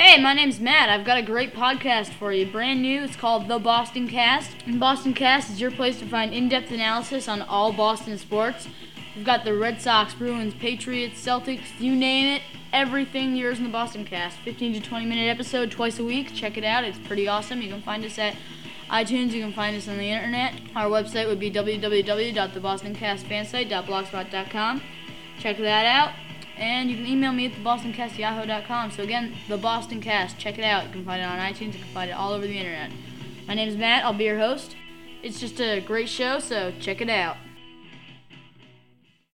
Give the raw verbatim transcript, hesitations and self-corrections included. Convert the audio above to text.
Hey, my name's Matt. I've got a great podcast for you. Brand new. It's called The Boston Cast. And Boston Cast is your place to find in-depth analysis on all Boston sports. We've got the Red Sox, Bruins, Patriots, Celtics, you name it. Everything yours in the Boston Cast. fifteen to twenty minute episode twice a week. Check it out. It's pretty awesome. You can find us at iTunes. You can find us on the internet. Our website would be w w w dot the boston cast fansite dot blogspot dot com. Check that out. And you can email me at the boston cast yahoo dot com. So again, The Boston Cast. Check it out. You can find it on iTunes. You can find it all over the internet. My name is Matt. I'll be your host. It's just a great show, so check it out.